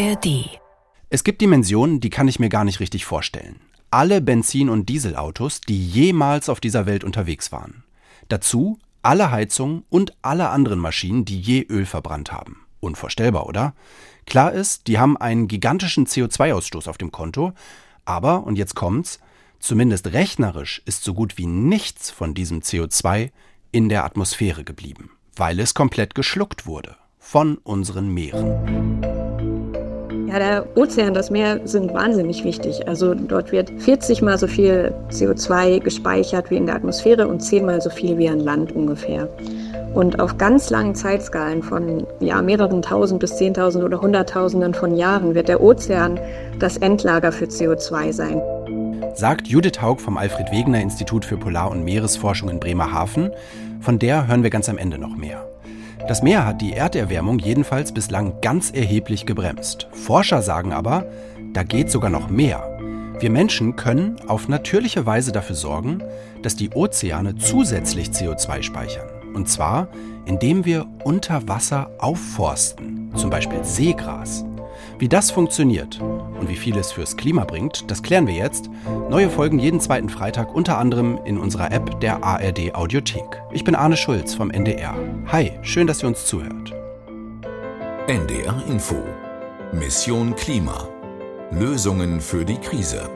ARD. Es gibt Dimensionen, die kann ich mir gar nicht richtig vorstellen. Alle Benzin- und Dieselautos, die jemals auf dieser Welt unterwegs waren. Dazu alle Heizungen und alle anderen Maschinen, die je Öl verbrannt haben. Unvorstellbar, oder? Klar ist, die haben einen gigantischen CO2-Ausstoß auf dem Konto, aber, und jetzt kommt's, zumindest rechnerisch ist so gut wie nichts von diesem CO2 in der Atmosphäre geblieben, weil es komplett geschluckt wurde von unseren Meeren. Ja, der Ozean, das Meer sind wahnsinnig wichtig. Also dort wird 40 mal so viel CO2 gespeichert wie in der Atmosphäre und 10 mal so viel wie an Land ungefähr. Und auf ganz langen Zeitskalen von mehreren tausend bis 10.000 oder Hunderttausenden von Jahren wird der Ozean das Endlager für CO2 sein. Sagt Judith Haug vom Alfred-Wegener-Institut für Polar- und Meeresforschung in Bremerhaven. Von der hören wir ganz am Ende noch mehr. Das Meer hat die Erderwärmung jedenfalls bislang ganz erheblich gebremst. Forscher sagen aber, da geht sogar noch mehr. Wir Menschen können auf natürliche Weise dafür sorgen, dass die Ozeane zusätzlich CO2 speichern. Und zwar, indem wir unter Wasser aufforsten, zum Beispiel Seegras. Wie das funktioniert und wie viel es fürs Klima bringt, das klären wir jetzt. Neue Folgen jeden zweiten Freitag, unter anderem in unserer App der ARD Audiothek. Ich bin Arne Schulz vom NDR. Hi, schön, dass ihr uns zuhört. NDR Info. Mission Klima. Lösungen für die Krise.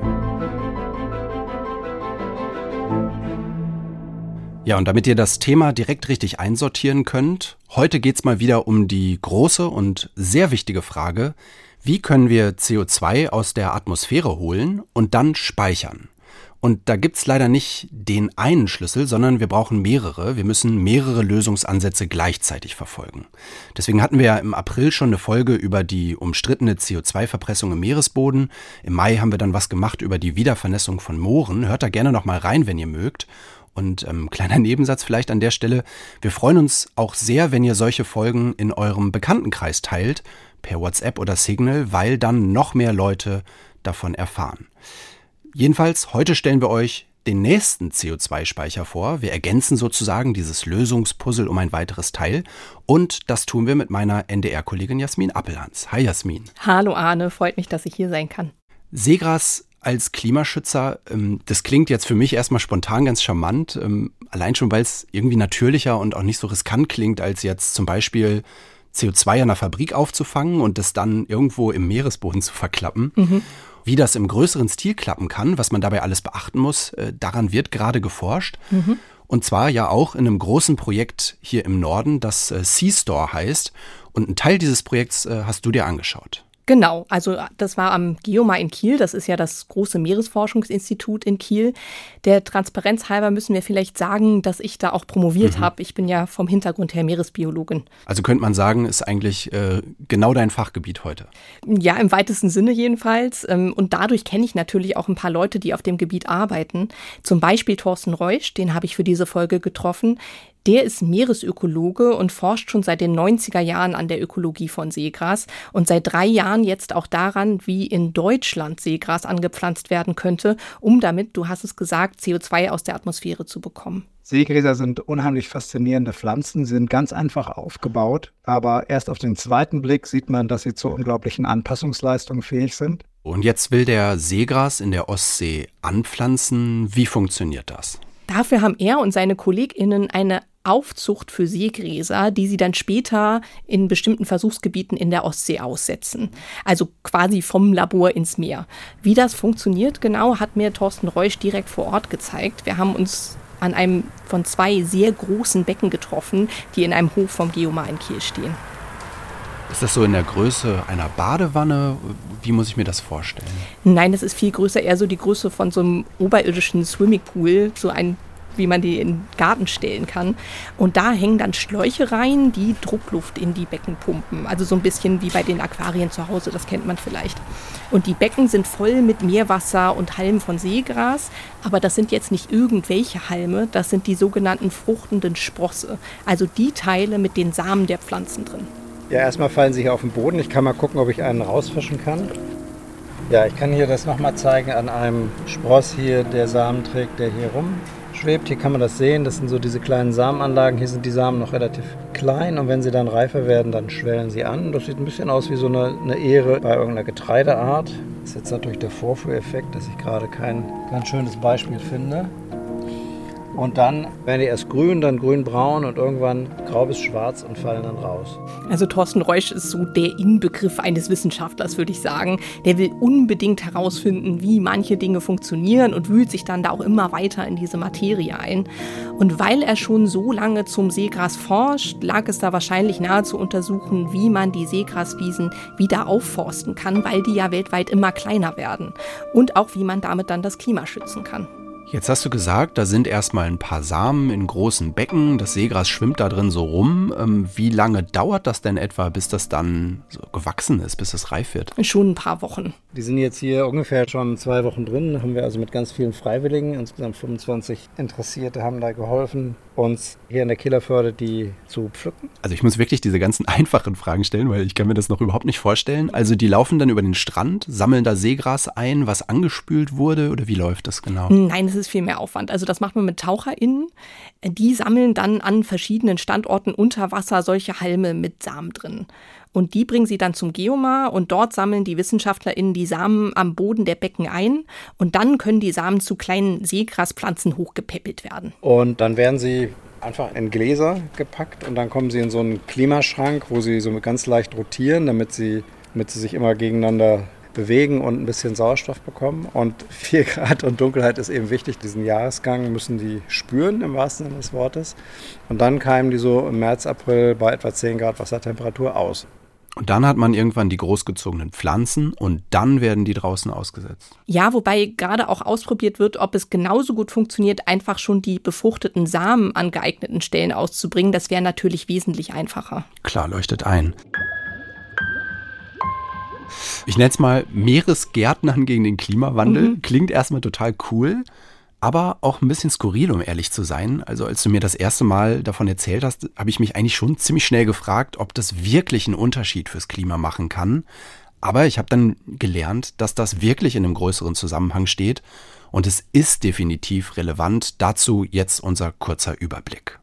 Ja, und damit ihr das Thema direkt richtig einsortieren könnt, heute geht's mal wieder um die große und sehr wichtige Frage, wie können wir CO2 aus der Atmosphäre holen und dann speichern? Und da gibt's leider nicht den einen Schlüssel, sondern wir brauchen mehrere. Wir müssen mehrere Lösungsansätze gleichzeitig verfolgen. Deswegen hatten wir ja im April schon eine Folge über die umstrittene CO2-Verpressung im Meeresboden. Im Mai haben wir dann was gemacht über die Wiedervernässung von Mooren. Hört da gerne noch mal rein, wenn ihr mögt. Und kleiner Nebensatz vielleicht an der Stelle, wir freuen uns auch sehr, wenn ihr solche Folgen in eurem Bekanntenkreis teilt, per WhatsApp oder Signal, weil dann noch mehr Leute davon erfahren. Jedenfalls, heute stellen wir euch den nächsten CO2-Speicher vor. Wir ergänzen sozusagen dieses Lösungspuzzle um ein weiteres Teil. Und das tun wir mit meiner NDR-Kollegin Jasmin Appelhans. Hi Jasmin. Hallo Arne, freut mich, dass ich hier sein kann. Seegras als Klimaschützer, das klingt jetzt für mich erstmal spontan ganz charmant, allein schon, weil es irgendwie natürlicher und auch nicht so riskant klingt, als jetzt zum Beispiel CO2 an einer Fabrik aufzufangen und das dann irgendwo im Meeresboden zu verklappen. Mhm. Wie das im größeren Stil klappen kann, was man dabei alles beachten muss, daran wird gerade geforscht. Mhm. Und zwar ja auch in einem großen Projekt hier im Norden, das Seastore heißt. Und einen Teil dieses Projekts hast du dir angeschaut. Genau, also das war am GEOMA in Kiel, das ist ja das große Meeresforschungsinstitut in Kiel. Der Transparenz halber müssen wir vielleicht sagen, dass ich da auch promoviert habe. Ich bin ja vom Hintergrund her Meeresbiologin. Also könnte man sagen, ist eigentlich genau dein Fachgebiet heute. Ja, im weitesten Sinne jedenfalls. Und dadurch kenne ich natürlich auch ein paar Leute, die auf dem Gebiet arbeiten. Zum Beispiel Thorsten Reusch, den habe ich für diese Folge getroffen. Der ist Meeresökologe und forscht schon seit den 90er Jahren an der Ökologie von Seegras und seit 3 Jahren jetzt auch daran, wie in Deutschland Seegras angepflanzt werden könnte, um damit, du hast es gesagt, CO2 aus der Atmosphäre zu bekommen. Seegräser sind unheimlich faszinierende Pflanzen, sind ganz einfach aufgebaut, aber erst auf den zweiten Blick sieht man, dass sie zu unglaublichen Anpassungsleistungen fähig sind. Und jetzt will der Seegras in der Ostsee anpflanzen. Wie funktioniert das? Dafür haben er und seine KollegInnen eine Aufzucht für Seegräser, die sie dann später in bestimmten Versuchsgebieten in der Ostsee aussetzen. Also quasi vom Labor ins Meer. Wie das funktioniert genau, hat mir Thorsten Reusch direkt vor Ort gezeigt. Wir haben uns an einem von 2 sehr großen Becken getroffen, die in einem Hof vom GEOMA in Kiel stehen. Ist das so in der Größe einer Badewanne? Wie muss ich mir das vorstellen? Nein, das ist viel größer, eher so die Größe von so einem oberirdischen Swimmingpool, so ein, wie man die in den Garten stellen kann. Und da hängen dann Schläuche rein, die Druckluft in die Becken pumpen. Also so ein bisschen wie bei den Aquarien zu Hause, das kennt man vielleicht. Und die Becken sind voll mit Meerwasser und Halmen von Seegras. Aber das sind jetzt nicht irgendwelche Halme, das sind die sogenannten fruchtenden Sprosse. Also die Teile mit den Samen der Pflanzen drin. Ja, erstmal fallen sie hier auf den Boden. Ich kann mal gucken, ob ich einen rausfischen kann. Ja, ich kann hier das nochmal zeigen an einem Spross hier, der Samen trägt, der hier schwebt. Hier kann man das sehen, das sind so diese kleinen Samenanlagen. Hier sind die Samen noch relativ klein und wenn sie dann reifer werden, dann schwellen sie an. Das sieht ein bisschen aus wie so eine Ähre bei irgendeiner Getreideart. Das ist jetzt natürlich der Vorführeffekt, dass ich gerade kein ganz schönes Beispiel finde. Und dann werden die erst grün, dann grün-braun und irgendwann grau bis schwarz und fallen dann raus. Also Thorsten Reusch ist so der Inbegriff eines Wissenschaftlers, würde ich sagen. Der will unbedingt herausfinden, wie manche Dinge funktionieren und wühlt sich dann da auch immer weiter in diese Materie ein. Und weil er schon so lange zum Seegras forscht, lag es da wahrscheinlich nahe zu untersuchen, wie man die Seegraswiesen wieder aufforsten kann, weil die ja weltweit immer kleiner werden. Und auch, wie man damit dann das Klima schützen kann. Jetzt hast du gesagt, da sind erstmal ein paar Samen in großen Becken, das Seegras schwimmt da drin so rum. Wie lange dauert das denn etwa, bis das dann so gewachsen ist, bis es reif wird? Schon ein paar Wochen. Die sind jetzt hier ungefähr schon 2 Wochen drin. Da haben wir also mit ganz vielen Freiwilligen, insgesamt 25 Interessierte, haben da geholfen, uns hier in der Kielerförde die zu pflücken. Also ich muss wirklich diese ganzen einfachen Fragen stellen, weil ich kann mir das noch überhaupt nicht vorstellen. Also die laufen dann über den Strand, sammeln da Seegras ein, was angespült wurde oder wie läuft das genau? Nein, es ist viel mehr Aufwand. Also das macht man mit TaucherInnen. Die sammeln dann an verschiedenen Standorten unter Wasser solche Halme mit Samen drin. Und die bringen sie dann zum Geomar und dort sammeln die WissenschaftlerInnen die Samen am Boden der Becken ein und dann können die Samen zu kleinen Seegraspflanzen hochgepäppelt werden. Und dann werden sie einfach in Gläser gepackt und dann kommen sie in so einen Klimaschrank, wo sie so ganz leicht rotieren, damit sie sich immer gegeneinander bewegen und ein bisschen Sauerstoff bekommen. Und 4 Grad und Dunkelheit ist eben wichtig. Diesen Jahresgang müssen die spüren, im wahrsten Sinne des Wortes. Und dann keimen die so im März, April bei etwa 10 Grad Wassertemperatur aus. Und dann hat man irgendwann die großgezogenen Pflanzen und dann werden die draußen ausgesetzt. Ja, wobei gerade auch ausprobiert wird, ob es genauso gut funktioniert, einfach schon die befruchteten Samen an geeigneten Stellen auszubringen. Das wäre natürlich wesentlich einfacher. Klar, leuchtet ein. Ich nenne es mal Meeresgärtnern gegen den Klimawandel. Klingt erstmal total cool, aber auch ein bisschen skurril, um ehrlich zu sein. Also als du mir das erste Mal davon erzählt hast, habe ich mich eigentlich schon ziemlich schnell gefragt, ob das wirklich einen Unterschied fürs Klima machen kann. Aber ich habe dann gelernt, dass das wirklich in einem größeren Zusammenhang steht. Und es ist definitiv relevant. Dazu jetzt unser kurzer Überblick.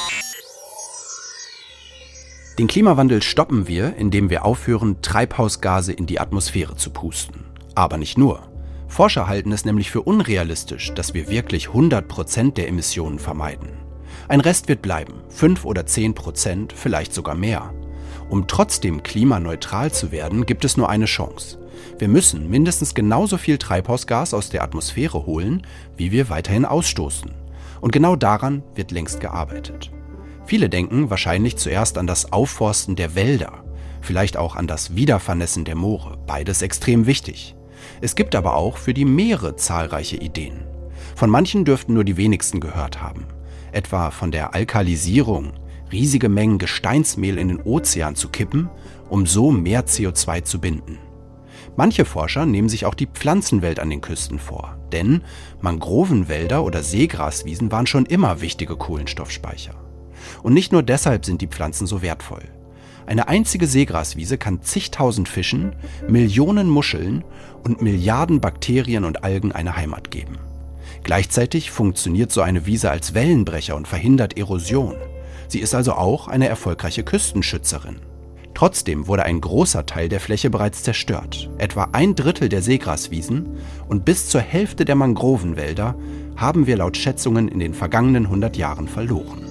Den Klimawandel stoppen wir, indem wir aufhören, Treibhausgase in die Atmosphäre zu pusten. Aber nicht nur. Forscher halten es nämlich für unrealistisch, dass wir wirklich 100% der Emissionen vermeiden. Ein Rest wird bleiben, 5 oder 10%, vielleicht sogar mehr. Um trotzdem klimaneutral zu werden, gibt es nur eine Chance. Wir müssen mindestens genauso viel Treibhausgas aus der Atmosphäre holen, wie wir weiterhin ausstoßen. Und genau daran wird längst gearbeitet. Viele denken wahrscheinlich zuerst an das Aufforsten der Wälder, vielleicht auch an das Wiedervernässen der Moore, beides extrem wichtig. Es gibt aber auch für die Meere zahlreiche Ideen. Von manchen dürften nur die wenigsten gehört haben. Etwa von der Alkalisierung, riesige Mengen Gesteinsmehl in den Ozean zu kippen, um so mehr CO2 zu binden. Manche Forscher nehmen sich auch die Pflanzenwelt an den Küsten vor, denn Mangrovenwälder oder Seegraswiesen waren schon immer wichtige Kohlenstoffspeicher. Und nicht nur deshalb sind die Pflanzen so wertvoll. Eine einzige Seegraswiese kann zigtausend Fischen, Millionen Muscheln und Milliarden Bakterien und Algen eine Heimat geben. Gleichzeitig funktioniert so eine Wiese als Wellenbrecher und verhindert Erosion. Sie ist also auch eine erfolgreiche Küstenschützerin. Trotzdem wurde ein großer Teil der Fläche bereits zerstört. Etwa 1/3 der Seegraswiesen und bis zur Hälfte der Mangrovenwälder haben wir laut Schätzungen in den vergangenen 100 Jahren verloren.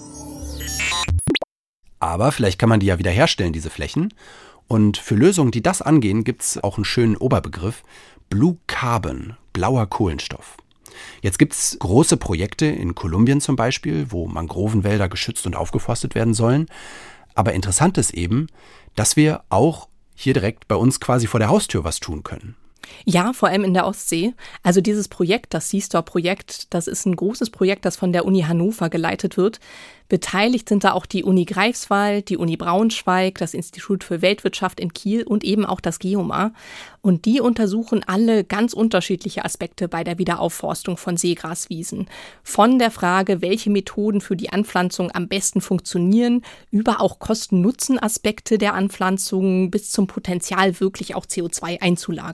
Aber vielleicht kann man die ja wieder herstellen, diese Flächen. Und für Lösungen, die das angehen, gibt es auch einen schönen Oberbegriff: Blue Carbon, blauer Kohlenstoff. Jetzt gibt es große Projekte in Kolumbien zum Beispiel, wo Mangrovenwälder geschützt und aufgeforstet werden sollen. Aber interessant ist eben, dass wir auch hier direkt bei uns quasi vor der Haustür was tun können. Ja, vor allem in der Ostsee. Also dieses Projekt, das SeaStore-Projekt, das ist ein großes Projekt, das von der Uni Hannover geleitet wird. Beteiligt sind da auch die Uni Greifswald, die Uni Braunschweig, das Institut für Weltwirtschaft in Kiel und eben auch das Geomar. Und die untersuchen alle ganz unterschiedliche Aspekte bei der Wiederaufforstung von Seegraswiesen. Von der Frage, welche Methoden für die Anpflanzung am besten funktionieren, über auch Kosten-Nutzen-Aspekte der Anpflanzung bis zum Potenzial, wirklich auch CO2 einzulagern.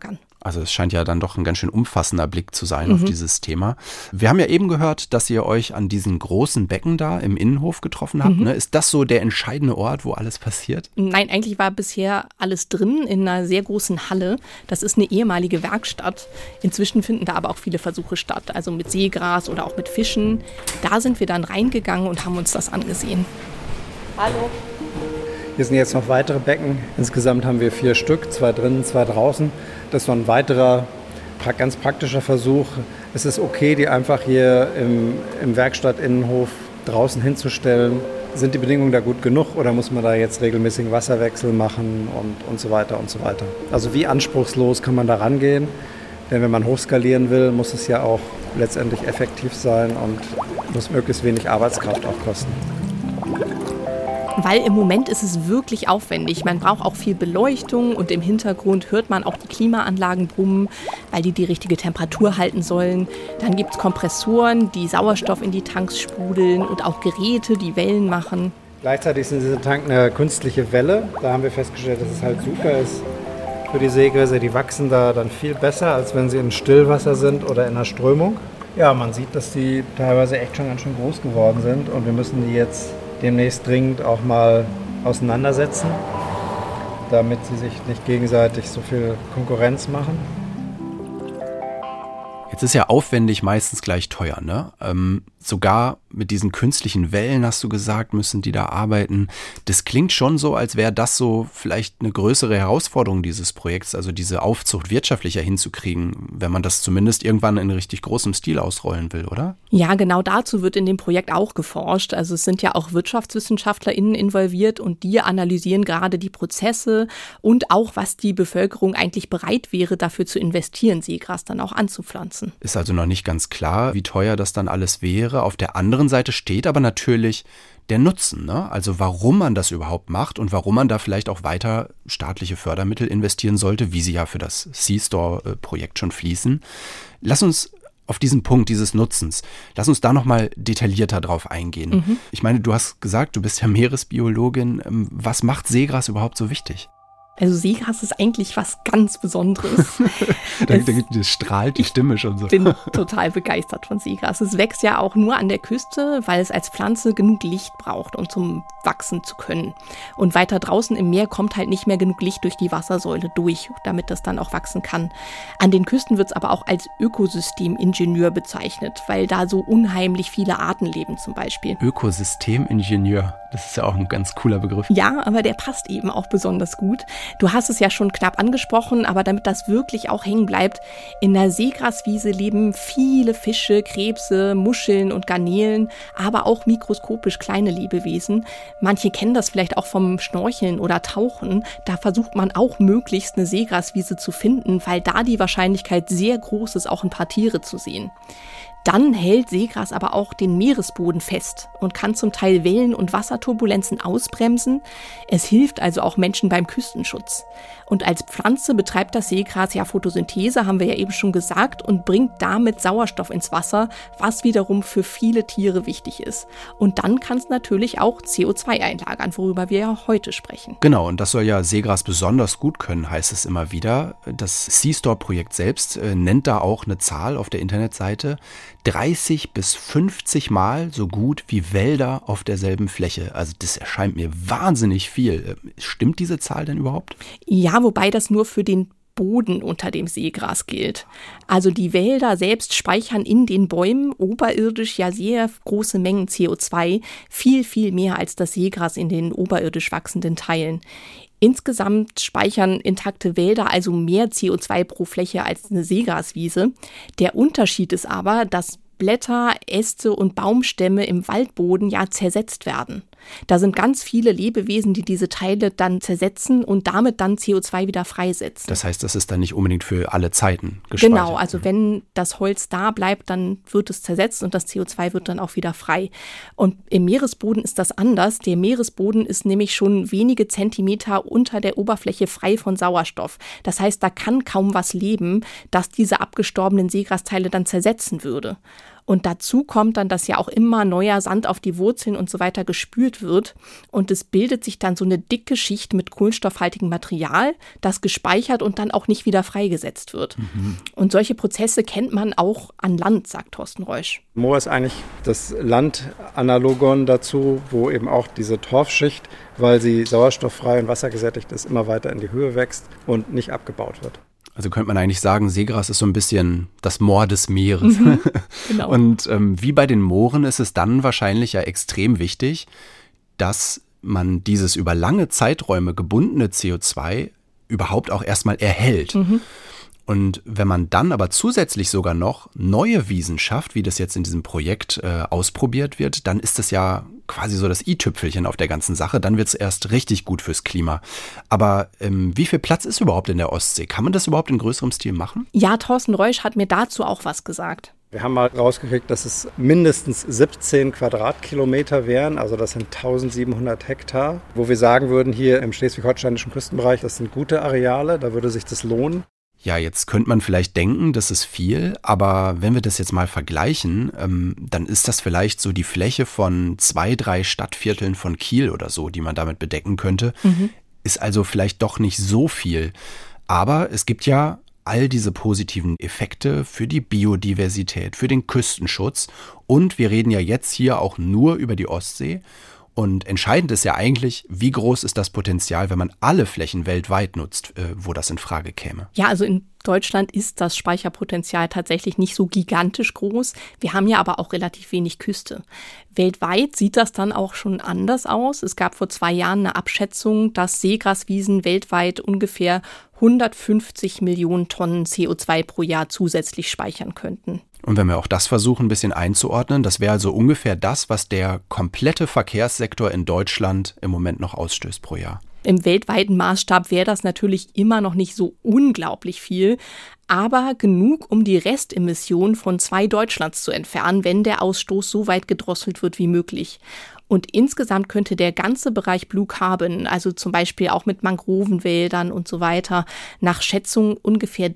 Also es scheint ja dann doch ein ganz schön umfassender Blick zu sein auf dieses Thema. Wir haben ja eben gehört, dass ihr euch an diesen großen Becken da im Innenhof getroffen habt. Ne? Ist das so der entscheidende Ort, wo alles passiert? Nein, eigentlich war bisher alles drin in einer sehr großen Halle. Das ist eine ehemalige Werkstatt. Inzwischen finden da aber auch viele Versuche statt, also mit Seegras oder auch mit Fischen. Da sind wir dann reingegangen und haben uns das angesehen. Hallo. Hier sind jetzt noch weitere Becken. Insgesamt haben wir 4 Stück, 2 drinnen, 2 draußen. Das ist noch ein weiterer ganz praktischer Versuch. Es ist okay, die einfach hier im Werkstattinnenhof draußen hinzustellen. Sind die Bedingungen da gut genug oder muss man da jetzt regelmäßigen Wasserwechsel machen und so weiter und so weiter. Also wie anspruchslos kann man da rangehen? Denn wenn man hochskalieren will, muss es ja auch letztendlich effektiv sein und muss möglichst wenig Arbeitskraft auch kosten. Weil im Moment ist es wirklich aufwendig. Man braucht auch viel Beleuchtung und im Hintergrund hört man auch die Klimaanlagen brummen, weil die richtige Temperatur halten sollen. Dann gibt es Kompressoren, die Sauerstoff in die Tanks sprudeln und auch Geräte, die Wellen machen. Gleichzeitig ist in diesem Tank eine künstliche Welle. Da haben wir festgestellt, dass es halt super ist für die Seegräser. Die wachsen da dann viel besser, als wenn sie in Stillwasser sind oder in der Strömung. Ja, man sieht, dass die teilweise echt schon ganz schön groß geworden sind und wir müssen die jetzt demnächst dringend auch mal auseinandersetzen, damit sie sich nicht gegenseitig so viel Konkurrenz machen. Jetzt ist ja aufwendig meistens gleich teuer, ne? Sogar mit diesen künstlichen Wellen, hast du gesagt, müssen die da arbeiten. Das klingt schon so, als wäre das so vielleicht eine größere Herausforderung dieses Projekts, also diese Aufzucht wirtschaftlicher hinzukriegen, wenn man das zumindest irgendwann in richtig großem Stil ausrollen will, oder? Ja, genau dazu wird in dem Projekt auch geforscht. Also es sind ja auch WirtschaftswissenschaftlerInnen involviert und die analysieren gerade die Prozesse und auch, was die Bevölkerung eigentlich bereit wäre, dafür zu investieren, Seegras dann auch anzupflanzen. Ist also noch nicht ganz klar, wie teuer das dann alles wäre. Auf der anderen Seite steht aber natürlich der Nutzen, ne? Also warum man das überhaupt macht und warum man da vielleicht auch weiter staatliche Fördermittel investieren sollte, wie sie ja für das Seastore-Projekt schon fließen. Lass uns auf diesen Punkt dieses Nutzens, lass uns da nochmal detaillierter drauf eingehen. Ich meine, du hast gesagt, du bist ja Meeresbiologin. Was macht Seegras überhaupt so wichtig? Also Seegras ist eigentlich was ganz Besonderes. Das strahlt die Stimme schon so. Ich bin total begeistert von Seegras. Es wächst ja auch nur an der Küste, weil es als Pflanze genug Licht braucht, um zum Wachsen zu können. Und weiter draußen im Meer kommt halt nicht mehr genug Licht durch die Wassersäule durch, damit das dann auch wachsen kann. An den Küsten wird es aber auch als Ökosystemingenieur bezeichnet, weil da so unheimlich viele Arten leben zum Beispiel. Ökosystemingenieur, das ist ja auch ein ganz cooler Begriff. Ja, aber der passt eben auch besonders gut. Du hast es ja schon knapp angesprochen, aber damit das wirklich auch hängen bleibt, in der Seegraswiese leben viele Fische, Krebse, Muscheln und Garnelen, aber auch mikroskopisch kleine Lebewesen. Manche kennen das vielleicht auch vom Schnorcheln oder Tauchen. Da versucht man auch möglichst eine Seegraswiese zu finden, weil da die Wahrscheinlichkeit sehr groß ist, auch ein paar Tiere zu sehen. Dann hält Seegras aber auch den Meeresboden fest und kann zum Teil Wellen- und Wasserturbulenzen ausbremsen. Es hilft also auch Menschen beim Küstenschutz. Und als Pflanze betreibt das Seegras ja Photosynthese, haben wir ja eben schon gesagt, und bringt damit Sauerstoff ins Wasser, was wiederum für viele Tiere wichtig ist. Und dann kann es natürlich auch CO2 einlagern, worüber wir ja heute sprechen. Genau, und das soll ja Seegras besonders gut können, heißt es immer wieder. Das Seastore-Projekt selbst nennt da auch eine Zahl auf der Internetseite: 30 bis 50 Mal so gut wie Wälder auf derselben Fläche. Also das erscheint mir wahnsinnig viel. Stimmt diese Zahl denn überhaupt? Ja, wobei das nur für den Boden unter dem Seegras gilt. Also die Wälder selbst speichern in den Bäumen oberirdisch ja sehr große Mengen CO2, viel, viel mehr als das Seegras in den oberirdisch wachsenden Teilen. Insgesamt speichern intakte Wälder also mehr CO2 pro Fläche als eine Seegraswiese. Der Unterschied ist aber, dass Blätter, Äste und Baumstämme im Waldboden ja zersetzt werden. Da sind ganz viele Lebewesen, die diese Teile dann zersetzen und damit dann CO2 wieder freisetzen. Das heißt, das ist dann nicht unbedingt für alle Zeiten gespeichert. Genau, also wenn das Holz da bleibt, dann wird es zersetzt und das CO2 wird dann auch wieder frei. Und im Meeresboden ist das anders. Der Meeresboden ist nämlich schon wenige Zentimeter unter der Oberfläche frei von Sauerstoff. Das heißt, da kann kaum was leben, das diese abgestorbenen Seegrasteile dann zersetzen würde. Und dazu kommt dann, dass ja auch immer neuer Sand auf die Wurzeln und so weiter gespült wird. Und es bildet sich dann so eine dicke Schicht mit kohlenstoffhaltigem Material, das gespeichert und dann auch nicht wieder freigesetzt wird. Und solche Prozesse kennt man auch an Land, sagt Thorsten Reusch. Moor ist eigentlich das Landanalogon dazu, wo eben auch diese Torfschicht, weil sie sauerstofffrei und wassergesättigt ist, immer weiter in die Höhe wächst und nicht abgebaut wird. Also könnte man eigentlich sagen, Seegras ist so ein bisschen das Moor des Meeres. Genau. Und wie bei den Mooren ist es dann wahrscheinlich ja extrem wichtig, dass man dieses über lange Zeiträume gebundene CO2 überhaupt auch erstmal erhält. Und wenn man dann aber zusätzlich sogar noch neue Wiesen schafft, wie das jetzt in diesem Projekt ausprobiert wird, dann ist das ja quasi so das i-Tüpfelchen auf der ganzen Sache. Dann wird es erst richtig gut fürs Klima. Aber wie viel Platz ist überhaupt in der Ostsee? Kann man das überhaupt in größerem Stil machen? Ja, Thorsten Reusch hat mir dazu auch was gesagt. Wir haben mal rausgekriegt, dass es mindestens 17 Quadratkilometer wären, also das sind 1700 Hektar, wo wir sagen würden, hier im schleswig-holsteinischen Küstenbereich, das sind gute Areale, da würde sich das lohnen. Ja, jetzt könnte man vielleicht denken, das ist viel, aber wenn wir das jetzt mal vergleichen, dann ist das vielleicht so die Fläche von 2, 3 Stadtvierteln von Kiel oder so, die man damit bedecken könnte. Ist also vielleicht doch nicht so viel. Aber es gibt ja all diese positiven Effekte für die Biodiversität, für den Küstenschutz. Und wir reden ja jetzt hier auch nur über die Ostsee. Und entscheidend ist ja eigentlich, wie groß ist das Potenzial, wenn man alle Flächen weltweit nutzt, wo das in Frage käme. Ja, also in Deutschland ist das Speicherpotenzial tatsächlich nicht so gigantisch groß. Wir haben ja aber auch relativ wenig Küste. Weltweit sieht das dann auch schon anders aus. Es gab vor 2 Jahren eine Abschätzung, dass Seegraswiesen weltweit ungefähr 150 Millionen Tonnen CO2 pro Jahr zusätzlich speichern könnten. Und wenn wir auch das versuchen, ein bisschen einzuordnen, das wäre also ungefähr das, was der komplette Verkehrssektor in Deutschland im Moment noch ausstößt pro Jahr. Im weltweiten Maßstab wäre das natürlich immer noch nicht so unglaublich viel, aber genug, um die Restemissionen von 2 Deutschlands zu entfernen, wenn der Ausstoß so weit gedrosselt wird wie möglich. Und insgesamt könnte der ganze Bereich Blue Carbon, also zum Beispiel auch mit Mangrovenwäldern und so weiter, nach Schätzung ungefähr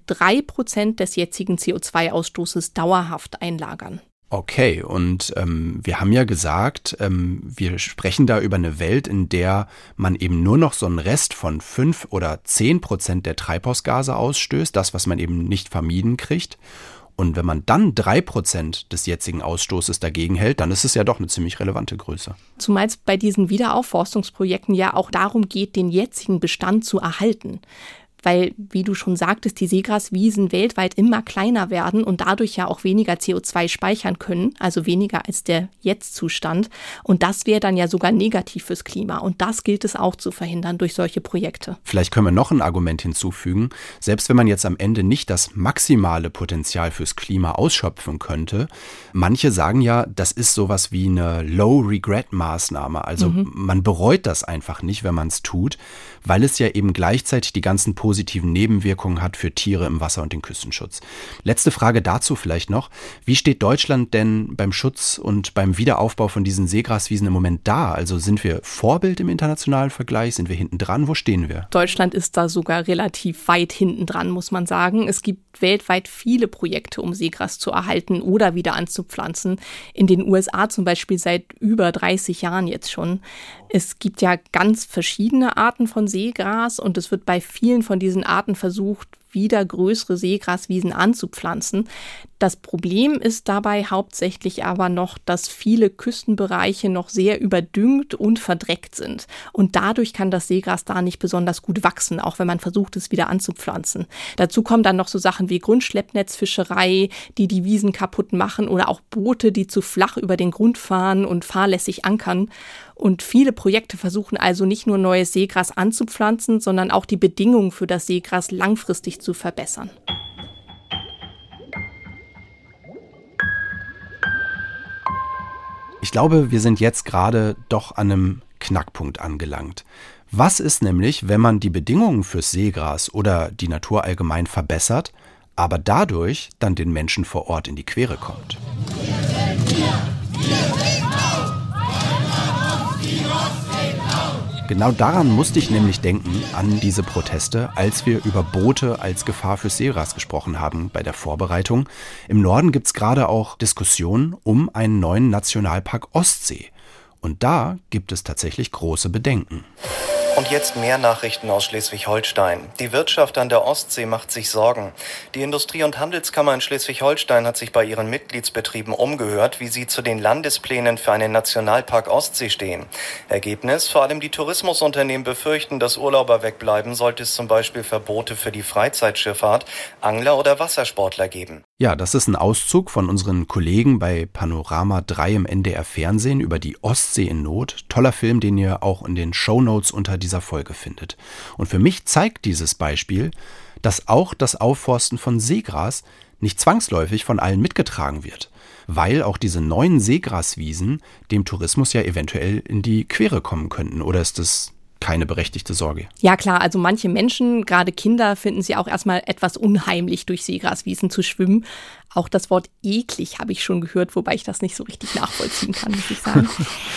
3% des jetzigen CO2-Ausstoßes dauerhaft einlagern. Okay, und wir haben ja gesagt, wir sprechen da über eine Welt, in der man eben nur noch so einen Rest von 5 oder 10% der Treibhausgase ausstößt, das, was man eben nicht vermieden kriegt. Und wenn man dann 3% des jetzigen Ausstoßes dagegen hält, dann ist es ja doch eine ziemlich relevante Größe. Zumal es bei diesen Wiederaufforstungsprojekten ja auch darum geht, den jetzigen Bestand zu erhalten. Weil, wie du schon sagtest, die Seegraswiesen weltweit immer kleiner werden und dadurch ja auch weniger CO2 speichern können, also weniger als der Jetzt-Zustand. Und das wäre dann ja sogar negativ fürs Klima. Und das gilt es auch zu verhindern durch solche Projekte. Vielleicht können wir noch ein Argument hinzufügen. Selbst wenn man jetzt am Ende nicht das maximale Potenzial fürs Klima ausschöpfen könnte, manche sagen ja, das ist sowas wie eine Low-Regret-Maßnahme. Also man bereut das einfach nicht, wenn man es tut, weil es ja eben gleichzeitig die ganzen positiven Nebenwirkungen hat für Tiere im Wasser und den Küstenschutz. Letzte Frage dazu vielleicht noch. Wie steht Deutschland denn beim Schutz und beim Wiederaufbau von diesen Seegraswiesen im Moment da? Also sind wir Vorbild im internationalen Vergleich? Sind wir hinten dran? Wo stehen wir? Deutschland ist da sogar relativ weit hinten dran, muss man sagen. Es gibt weltweit viele Projekte, um Seegras zu erhalten oder wieder anzupflanzen. In den USA zum Beispiel seit über 30 Jahren jetzt schon. Es gibt ja ganz verschiedene Arten von Seegras und es wird bei vielen von diesen Arten versucht, wieder größere Seegraswiesen anzupflanzen. Das Problem ist dabei hauptsächlich aber noch, dass viele Küstenbereiche noch sehr überdüngt und verdreckt sind. Und dadurch kann das Seegras da nicht besonders gut wachsen, auch wenn man versucht, es wieder anzupflanzen. Dazu kommen dann noch so Sachen wie Grundschleppnetzfischerei, die die Wiesen kaputt machen, oder auch Boote, die zu flach über den Grund fahren und fahrlässig ankern. Und viele Projekte versuchen also nicht nur neues Seegras anzupflanzen, sondern auch die Bedingungen für das Seegras langfristig zu verbessern. Ich glaube, wir sind jetzt gerade doch an einem Knackpunkt angelangt. Was ist nämlich, wenn man die Bedingungen fürs Seegras oder die Natur allgemein verbessert, aber dadurch dann den Menschen vor Ort in die Quere kommt? Genau daran musste ich nämlich denken, an diese Proteste, als wir über Boote als Gefahr für Seegras gesprochen haben bei der Vorbereitung. Im Norden gibt es gerade auch Diskussionen um einen neuen Nationalpark Ostsee. Und da gibt es tatsächlich große Bedenken. Und jetzt mehr Nachrichten aus Schleswig-Holstein. Die Wirtschaft an der Ostsee macht sich Sorgen. Die Industrie- und Handelskammer in Schleswig-Holstein hat sich bei ihren Mitgliedsbetrieben umgehört, wie sie zu den Landesplänen für einen Nationalpark Ostsee stehen. Ergebnis: Vor allem die Tourismusunternehmen befürchten, dass Urlauber wegbleiben, sollte es zum Beispiel Verbote für die Freizeitschifffahrt, Angler oder Wassersportler geben. Ja, das ist ein Auszug von unseren Kollegen bei Panorama 3 im NDR Fernsehen über die Ostsee in Not. Toller Film, den ihr auch in den Shownotes unter dieser Folge findet. Und für mich zeigt dieses Beispiel, dass auch das Aufforsten von Seegras nicht zwangsläufig von allen mitgetragen wird, weil auch diese neuen Seegraswiesen dem Tourismus ja eventuell in die Quere kommen könnten. Oder ist das keine berechtigte Sorge? Ja klar, also manche Menschen, gerade Kinder, finden sie auch erstmal etwas unheimlich, durch Seegraswiesen zu schwimmen. Auch das Wort eklig habe ich schon gehört, wobei ich das nicht so richtig nachvollziehen kann, muss ich sagen.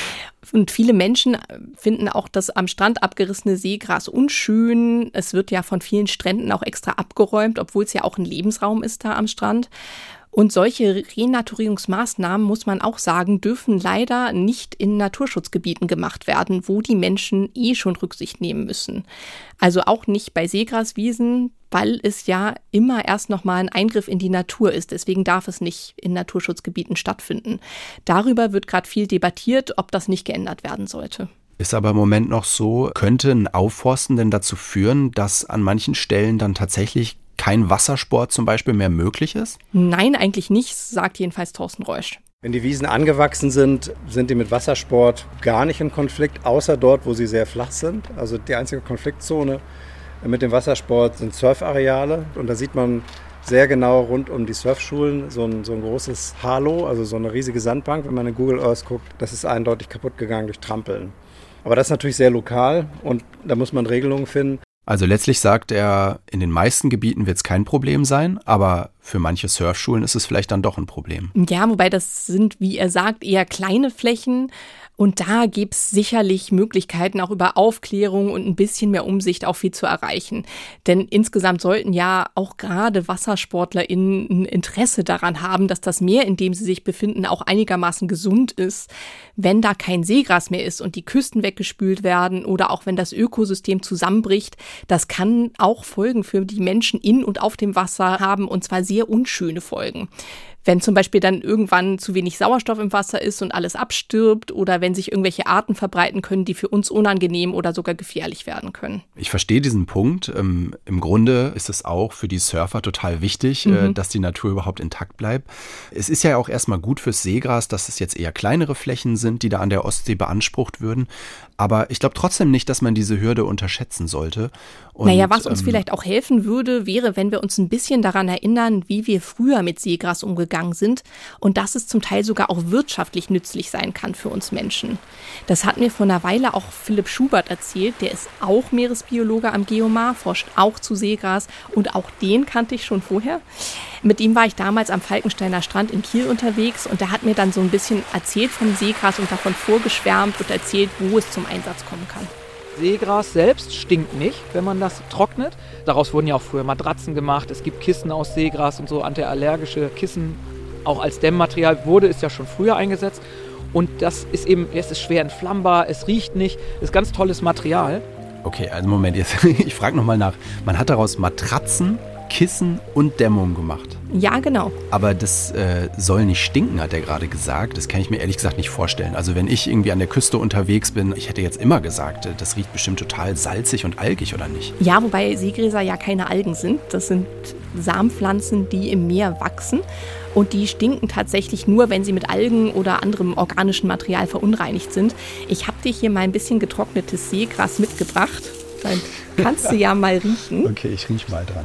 Und viele Menschen finden auch das am Strand abgerissene Seegras unschön. Es wird ja von vielen Stränden auch extra abgeräumt, obwohl es ja auch ein Lebensraum ist da am Strand. Und solche Renaturierungsmaßnahmen, muss man auch sagen, dürfen leider nicht in Naturschutzgebieten gemacht werden, wo die Menschen schon Rücksicht nehmen müssen. Also auch nicht bei Seegraswiesen, weil es ja immer erst nochmal ein Eingriff in die Natur ist. Deswegen darf es nicht in Naturschutzgebieten stattfinden. Darüber wird gerade viel debattiert, ob das nicht geändert werden sollte. Ist aber im Moment noch so, könnte ein Aufforsten denn dazu führen, dass an manchen Stellen dann tatsächlich kein Wassersport zum Beispiel mehr möglich ist? Nein, eigentlich nicht, sagt jedenfalls Thorsten Reusch. Wenn die Wiesen angewachsen sind, sind die mit Wassersport gar nicht in Konflikt, außer dort, wo sie sehr flach sind. Also die einzige Konfliktzone mit dem Wassersport sind Surfareale. Und da sieht man sehr genau rund um die Surfschulen so ein großes Halo, also so eine riesige Sandbank. Wenn man in Google Earth guckt, das ist eindeutig kaputt gegangen durch Trampeln. Aber das ist natürlich sehr lokal und da muss man Regelungen finden. Also letztlich sagt er, in den meisten Gebieten wird es kein Problem sein, aber für manche Surfschulen ist es vielleicht dann doch ein Problem. Ja, wobei das sind, wie er sagt, eher kleine Flächen. Und da gibt es sicherlich Möglichkeiten, auch über Aufklärung und ein bisschen mehr Umsicht auch viel zu erreichen. Denn insgesamt sollten ja auch gerade WassersportlerInnen ein Interesse daran haben, dass das Meer, in dem sie sich befinden, auch einigermaßen gesund ist. Wenn da kein Seegras mehr ist und die Küsten weggespült werden oder auch wenn das Ökosystem zusammenbricht, das kann auch Folgen für die Menschen in und auf dem Wasser haben, und zwar sehr unschöne Folgen. Wenn zum Beispiel dann irgendwann zu wenig Sauerstoff im Wasser ist und alles abstirbt oder wenn sich irgendwelche Arten verbreiten können, die für uns unangenehm oder sogar gefährlich werden können. Ich verstehe diesen Punkt. Im Grunde ist es auch für die Surfer total wichtig, dass die Natur überhaupt intakt bleibt. Es ist ja auch erstmal gut fürs Seegras, dass es jetzt eher kleinere Flächen sind, die da an der Ostsee beansprucht würden. Aber ich glaube trotzdem nicht, dass man diese Hürde unterschätzen sollte. Und, was uns vielleicht auch helfen würde, wäre, wenn wir uns ein bisschen daran erinnern, wie wir früher mit Seegras umgegangen sind und dass es zum Teil sogar auch wirtschaftlich nützlich sein kann für uns Menschen. Das hat mir vor einer Weile auch Philipp Schubert erzählt, der ist auch Meeresbiologe am Geomar, forscht auch zu Seegras und auch den kannte ich schon vorher. Mit ihm war ich damals am Falkensteiner Strand in Kiel unterwegs und der hat mir dann so ein bisschen erzählt vom Seegras und davon vorgeschwärmt und erzählt, wo es zum Einsatz kommen kann. Seegras selbst stinkt nicht, wenn man das trocknet. Daraus wurden ja auch früher Matratzen gemacht. Es gibt Kissen aus Seegras und so, antiallergische Kissen. Auch als Dämmmaterial wurde es ja schon früher eingesetzt. Und das ist eben, es ist schwer entflammbar, es riecht nicht. Das ist ganz tolles Material. Okay, also Moment, jetzt, ich frage nochmal nach. Man hat daraus Matratzen, Kissen und Dämmung gemacht. Ja, genau. Aber das soll nicht stinken, hat er gerade gesagt. Das kann ich mir ehrlich gesagt nicht vorstellen. Also wenn ich irgendwie an der Küste unterwegs bin, ich hätte jetzt immer gesagt, das riecht bestimmt total salzig und algig, oder nicht? Ja, wobei Seegräser ja keine Algen sind. Das sind Samenpflanzen, die im Meer wachsen. Und die stinken tatsächlich nur, wenn sie mit Algen oder anderem organischen Material verunreinigt sind. Ich habe dir hier mal ein bisschen getrocknetes Seegras mitgebracht. Dann kannst du ja mal riechen. Okay, ich rieche mal dran.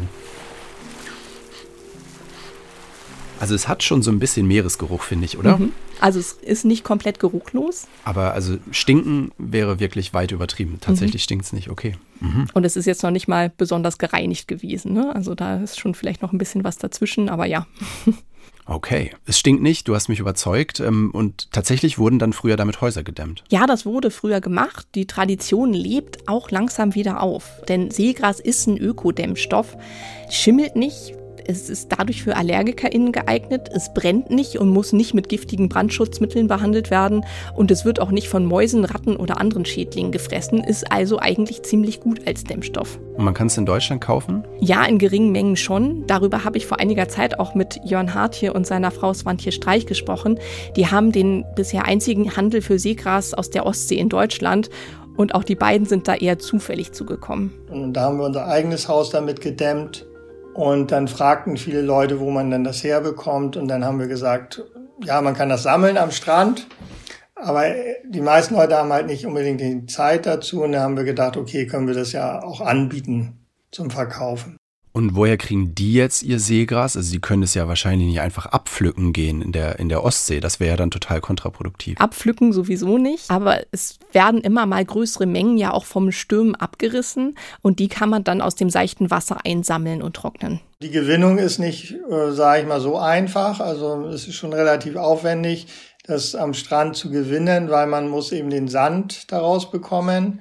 Also es hat schon so ein bisschen Meeresgeruch, finde ich, oder? Also es ist nicht komplett geruchlos. Aber also stinken wäre wirklich weit übertrieben. Tatsächlich stinkt es nicht, okay. Und es ist jetzt noch nicht mal besonders gereinigt gewesen, ne? Also da ist schon vielleicht noch ein bisschen was dazwischen, aber ja. Okay, es stinkt nicht, du hast mich überzeugt und tatsächlich wurden dann früher damit Häuser gedämmt. Ja, das wurde früher gemacht. Die Tradition lebt auch langsam wieder auf. Denn Seegras ist ein Ökodämmstoff, schimmelt nicht. Es ist dadurch für AllergikerInnen geeignet, es brennt nicht und muss nicht mit giftigen Brandschutzmitteln behandelt werden und es wird auch nicht von Mäusen, Ratten oder anderen Schädlingen gefressen, ist also eigentlich ziemlich gut als Dämmstoff. Und man kann es in Deutschland kaufen? Ja, in geringen Mengen schon. Darüber habe ich vor einiger Zeit auch mit Jörn Hartje und seiner Frau Swantje Streich gesprochen. Die haben den bisher einzigen Handel für Seegras aus der Ostsee in Deutschland. Und auch die beiden sind da eher zufällig zugekommen. Und da haben wir unser eigenes Haus damit gedämmt. Und dann fragten viele Leute, wo man denn das herbekommt. Und dann haben wir gesagt, ja, man kann das sammeln am Strand. Aber die meisten Leute haben halt nicht unbedingt die Zeit dazu. Und dann haben wir gedacht, okay, können wir das ja auch anbieten zum Verkaufen. Und woher kriegen die jetzt ihr Seegras? Also sie können es ja wahrscheinlich nicht einfach abpflücken gehen in der Ostsee. Das wäre ja dann total kontraproduktiv. Abpflücken sowieso nicht, aber es werden immer mal größere Mengen ja auch vom Stürmen abgerissen und die kann man dann aus dem seichten Wasser einsammeln und trocknen. Die Gewinnung ist nicht, sage ich mal, so einfach. Also es ist schon relativ aufwendig, das am Strand zu gewinnen, weil man muss eben den Sand daraus bekommen.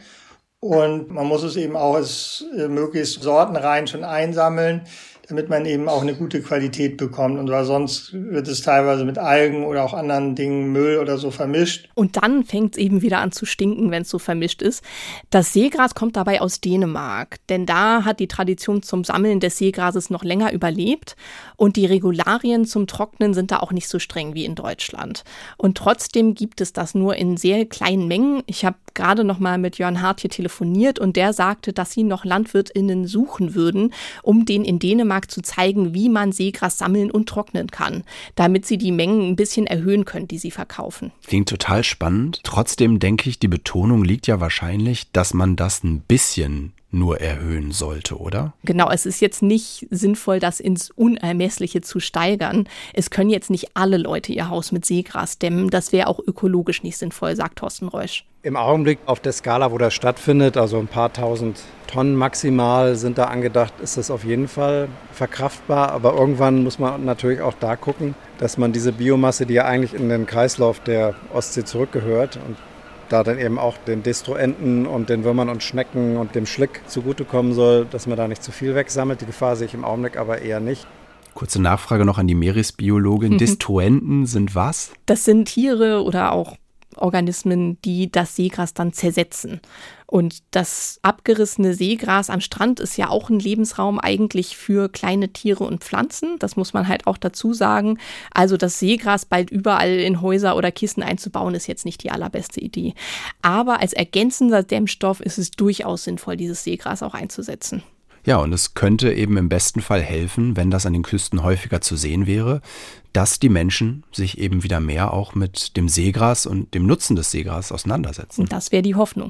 Und man muss es eben auch möglichst sortenrein schon einsammeln, damit man eben auch eine gute Qualität bekommt. Und weil sonst wird es teilweise mit Algen oder auch anderen Dingen, Müll oder so vermischt. Und dann fängt es eben wieder an zu stinken, wenn es so vermischt ist. Das Seegras kommt dabei aus Dänemark, denn da hat die Tradition zum Sammeln des Seegrases noch länger überlebt. Und die Regularien zum Trocknen sind da auch nicht so streng wie in Deutschland. Und trotzdem gibt es das nur in sehr kleinen Mengen. Ich habe gerade noch mal mit Jörn Hartje telefoniert und der sagte, dass sie noch LandwirtInnen suchen würden, um den in Dänemark zu zeigen, wie man Seegras sammeln und trocknen kann, damit sie die Mengen ein bisschen erhöhen können, die sie verkaufen. Klingt total spannend. Trotzdem denke ich, die Betonung liegt ja wahrscheinlich, dass man das ein bisschen nur erhöhen sollte, oder? Genau, es ist jetzt nicht sinnvoll, das ins Unermessliche zu steigern. Es können jetzt nicht alle Leute ihr Haus mit Seegras dämmen. Das wäre auch ökologisch nicht sinnvoll, sagt Thorsten Reusch. Im Augenblick auf der Skala, wo das stattfindet, also ein paar tausend Tonnen maximal sind da angedacht, ist das auf jeden Fall verkraftbar. Aber irgendwann muss man natürlich auch da gucken, dass man diese Biomasse, die ja eigentlich in den Kreislauf der Ostsee zurückgehört und da dann eben auch den Destruenten und den Würmern und Schnecken und dem Schlick zugutekommen soll, dass man da nicht zu viel wegsammelt. Die Gefahr sehe ich im Augenblick aber eher nicht. Kurze Nachfrage noch an die Meeresbiologin. Destruenten sind was? Das sind Tiere oder auch Organismen, die das Seegras dann zersetzen. Und das abgerissene Seegras am Strand ist ja auch ein Lebensraum eigentlich für kleine Tiere und Pflanzen. Das muss man halt auch dazu sagen. Also das Seegras bald überall in Häuser oder Kissen einzubauen, ist jetzt nicht die allerbeste Idee. Aber als ergänzender Dämmstoff ist es durchaus sinnvoll, dieses Seegras auch einzusetzen. Ja, und es könnte eben im besten Fall helfen, wenn das an den Küsten häufiger zu sehen wäre, dass die Menschen sich eben wieder mehr auch mit dem Seegras und dem Nutzen des Seegras auseinandersetzen. Und das wäre die Hoffnung.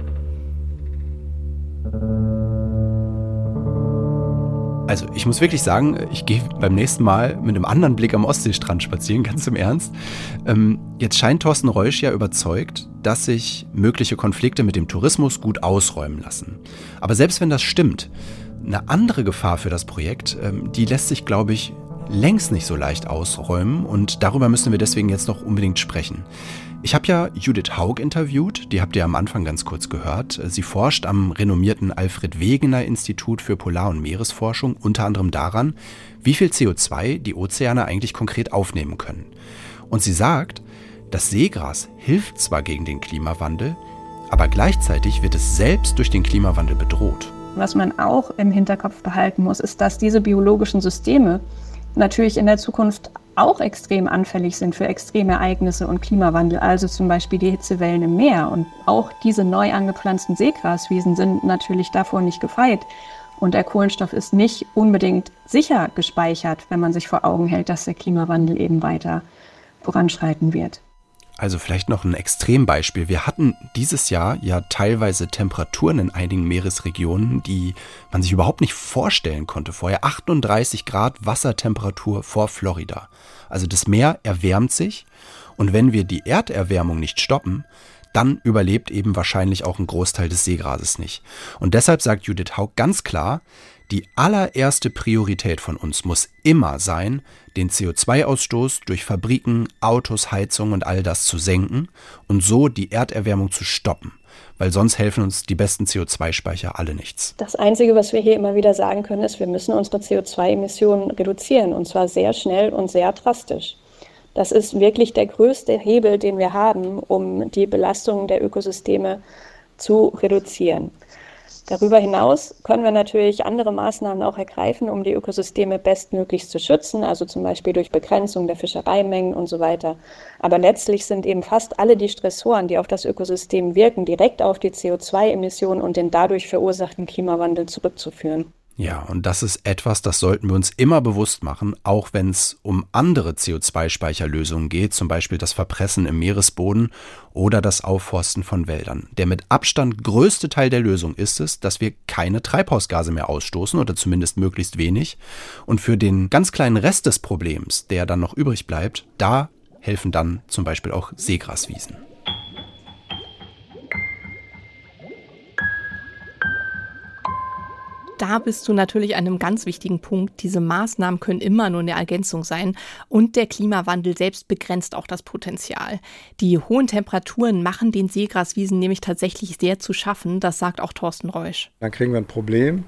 Also ich muss wirklich sagen, ich gehe beim nächsten Mal mit einem anderen Blick am Ostseestrand spazieren, ganz im Ernst. Jetzt scheint Thorsten Reusch ja überzeugt, dass sich mögliche Konflikte mit dem Tourismus gut ausräumen lassen. Aber selbst wenn das stimmt, eine andere Gefahr für das Projekt, die lässt sich, glaube ich, längst nicht so leicht ausräumen und darüber müssen wir deswegen jetzt noch unbedingt sprechen. Ich habe ja Judith Haug interviewt, die habt ihr am Anfang ganz kurz gehört. Sie forscht am renommierten Alfred Wegener Institut für Polar- und Meeresforschung unter anderem daran, wie viel CO2 die Ozeane eigentlich konkret aufnehmen können. Und sie sagt, das Seegras hilft zwar gegen den Klimawandel, aber gleichzeitig wird es selbst durch den Klimawandel bedroht. Was man auch im Hinterkopf behalten muss, ist, dass diese biologischen Systeme natürlich in der Zukunft auch extrem anfällig sind für extreme Ereignisse und Klimawandel, also zum Beispiel die Hitzewellen im Meer. Und auch diese neu angepflanzten Seegraswiesen sind natürlich davor nicht gefeit. Und der Kohlenstoff ist nicht unbedingt sicher gespeichert, wenn man sich vor Augen hält, dass der Klimawandel eben weiter voranschreiten wird. Also vielleicht noch ein Extrembeispiel. Wir hatten dieses Jahr ja teilweise Temperaturen in einigen Meeresregionen, die man sich überhaupt nicht vorstellen konnte. Vorher 38 Grad Wassertemperatur vor Florida. Also das Meer erwärmt sich und wenn wir die Erderwärmung nicht stoppen, dann überlebt eben wahrscheinlich auch ein Großteil des Seegrases nicht. Und deshalb sagt Judith Haug ganz klar, Die allererste Priorität von uns muss immer sein, den CO2-Ausstoß durch Fabriken, Autos, Heizung und all das zu senken und so die Erderwärmung zu stoppen. Weil sonst helfen uns die besten CO2-Speicher alle nichts. Das Einzige, was wir hier immer wieder sagen können, ist, wir müssen unsere CO2-Emissionen reduzieren, und zwar sehr schnell und sehr drastisch. Das ist wirklich der größte Hebel, den wir haben, um die Belastung der Ökosysteme zu reduzieren. Darüber hinaus können wir natürlich andere Maßnahmen auch ergreifen, um die Ökosysteme bestmöglichst zu schützen, also zum Beispiel durch Begrenzung der Fischereimengen und so weiter. Aber letztlich sind eben fast alle die Stressoren, die auf das Ökosystem wirken, direkt auf die CO2-Emissionen und den dadurch verursachten Klimawandel zurückzuführen. Ja, und das ist etwas, das sollten wir uns immer bewusst machen, auch wenn es um andere CO2-Speicherlösungen geht, zum Beispiel das Verpressen im Meeresboden oder das Aufforsten von Wäldern. Der mit Abstand größte Teil der Lösung ist es, dass wir keine Treibhausgase mehr ausstoßen oder zumindest möglichst wenig. Und für den ganz kleinen Rest des Problems, der dann noch übrig bleibt, da helfen dann zum Beispiel auch Seegraswiesen. Da bist du natürlich an einem ganz wichtigen Punkt. Diese Maßnahmen können immer nur eine Ergänzung sein und der Klimawandel selbst begrenzt auch das Potenzial. Die hohen Temperaturen machen den Seegraswiesen nämlich tatsächlich sehr zu schaffen, das sagt auch Thorsten Reusch. Dann kriegen wir ein Problem,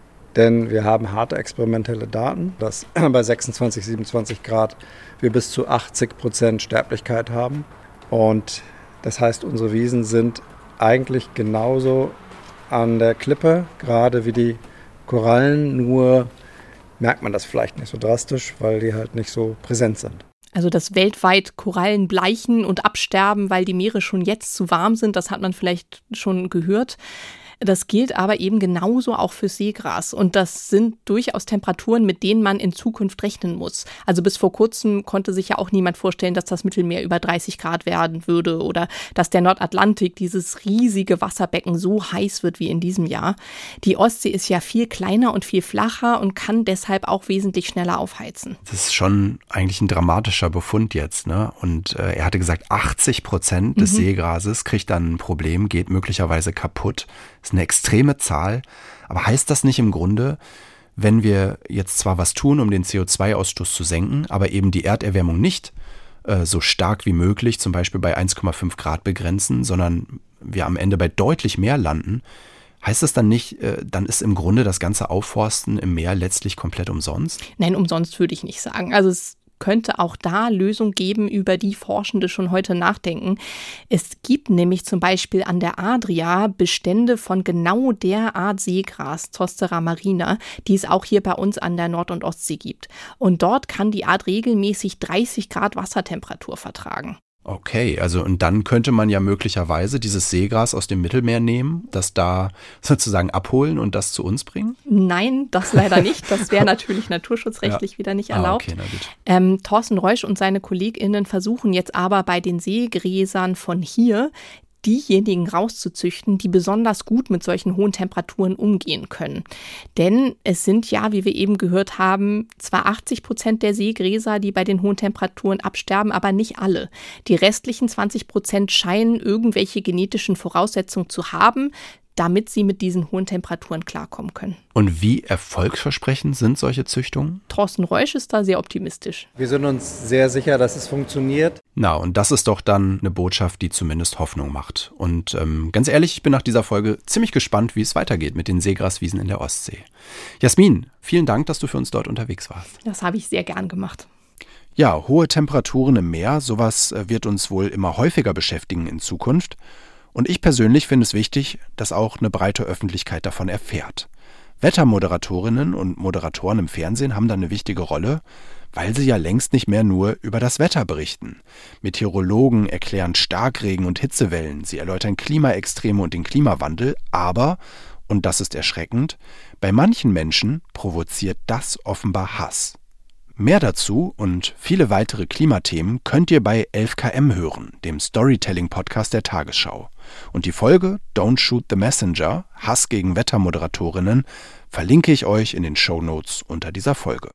denn wir haben harte experimentelle Daten, dass bei 26, 27 Grad wir bis zu 80% Sterblichkeit haben. Und das heißt, unsere Wiesen sind eigentlich genauso an der Klippe, gerade wie die Korallen, nur merkt man das vielleicht nicht so drastisch, weil die halt nicht so präsent sind. Also dass weltweit Korallen bleichen und absterben, weil die Meere schon jetzt zu warm sind, das hat man vielleicht schon gehört. Das gilt aber eben genauso auch für Seegras. Und das sind durchaus Temperaturen, mit denen man in Zukunft rechnen muss. Also bis vor kurzem konnte sich ja auch niemand vorstellen, dass das Mittelmeer über 30 Grad werden würde oder dass der Nordatlantik, dieses riesige Wasserbecken, so heiß wird wie in diesem Jahr. Die Ostsee ist ja viel kleiner und viel flacher und kann deshalb auch wesentlich schneller aufheizen. Das ist schon eigentlich ein dramatischer Befund jetzt, ne? Und er hatte gesagt, 80% des Seegrases kriegt dann ein Problem, geht möglicherweise kaputt. Das ist eine extreme Zahl, aber heißt das nicht im Grunde, wenn wir jetzt zwar was tun, um den CO2-Ausstoß zu senken, aber eben die Erderwärmung nicht so stark wie möglich, zum Beispiel bei 1,5 Grad begrenzen, sondern wir am Ende bei deutlich mehr landen, heißt das dann nicht, dann ist im Grunde das ganze Aufforsten im Meer letztlich komplett umsonst? Nein, umsonst würde ich nicht sagen. Also es könnte auch da Lösungen geben, über die Forschende schon heute nachdenken. Es gibt nämlich zum Beispiel an der Adria Bestände von genau der Art Seegras, Zostera marina, die es auch hier bei uns an der Nord- und Ostsee gibt. Und dort kann die Art regelmäßig 30 Grad Wassertemperatur vertragen. Okay, also und dann könnte man ja möglicherweise dieses Seegras aus dem Mittelmeer nehmen, das da sozusagen abholen und das zu uns bringen? Nein, das leider nicht. Das wäre natürlich naturschutzrechtlich wieder nicht erlaubt. Okay, na gut. Thorsten Reusch und seine KollegInnen versuchen jetzt aber bei den Seegräsern von hier diejenigen rauszuzüchten, die besonders gut mit solchen hohen Temperaturen umgehen können. Denn es sind ja, wie wir eben gehört haben, zwar 80% der Seegräser, die bei den hohen Temperaturen absterben, aber nicht alle. Die restlichen 20% scheinen irgendwelche genetischen Voraussetzungen zu haben, damit sie mit diesen hohen Temperaturen klarkommen können. Und wie erfolgsversprechend sind solche Züchtungen? Thorsten Reusch ist da sehr optimistisch. Wir sind uns sehr sicher, dass es funktioniert. Na, und das ist doch dann eine Botschaft, die zumindest Hoffnung macht. Und ganz ehrlich, ich bin nach dieser Folge ziemlich gespannt, wie es weitergeht mit den Seegraswiesen in der Ostsee. Jasmin, vielen Dank, dass du für uns dort unterwegs warst. Das habe ich sehr gern gemacht. Ja, hohe Temperaturen im Meer, sowas wird uns wohl immer häufiger beschäftigen in Zukunft. Und ich persönlich finde es wichtig, dass auch eine breite Öffentlichkeit davon erfährt. Wettermoderatorinnen und Moderatoren im Fernsehen haben da eine wichtige Rolle, weil sie ja längst nicht mehr nur über das Wetter berichten. Meteorologen erklären Starkregen und Hitzewellen, sie erläutern Klimaextreme und den Klimawandel, aber, und das ist erschreckend, bei manchen Menschen provoziert das offenbar Hass. Mehr dazu und viele weitere Klimathemen könnt ihr bei 11KM hören, dem Storytelling-Podcast der Tagesschau. Und die Folge Don't Shoot the Messenger, Hass gegen Wettermoderatorinnen, verlinke ich euch in den Shownotes unter dieser Folge.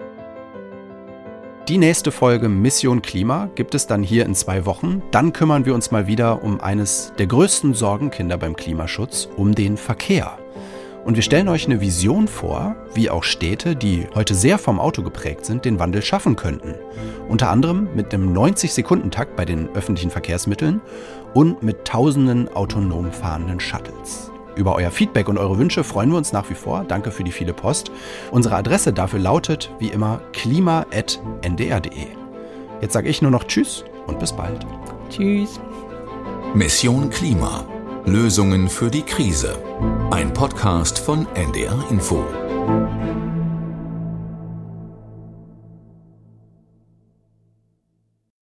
Die nächste Folge Mission Klima gibt es dann hier in 2 Wochen. Dann kümmern wir uns mal wieder um eines der größten Sorgenkinder beim Klimaschutz, um den Verkehr. Und wir stellen euch eine Vision vor, wie auch Städte, die heute sehr vom Auto geprägt sind, den Wandel schaffen könnten. Unter anderem mit einem 90-Sekunden-Takt bei den öffentlichen Verkehrsmitteln und mit tausenden autonom fahrenden Shuttles. Über euer Feedback und eure Wünsche freuen wir uns nach wie vor. Danke für die viele Post. Unsere Adresse dafür lautet, wie immer, klima@ndr.de. Jetzt sage ich nur noch Tschüss und bis bald. Tschüss. Mission Klima. Lösungen für die Krise. Ein Podcast von NDR Info.